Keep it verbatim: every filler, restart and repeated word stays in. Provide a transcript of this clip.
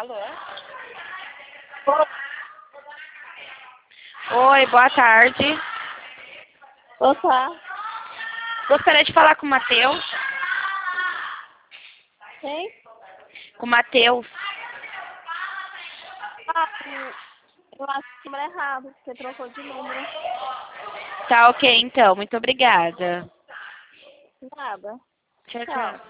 Alô? Oi, boa tarde. Opa, Gostaria de falar com o Matheus. quem? Com o Matheus. Ah, eu eu acho que o número é errado, você trocou de número. Tá ok, então. Muito obrigada. Nada. Tchau, Tchau. tchau.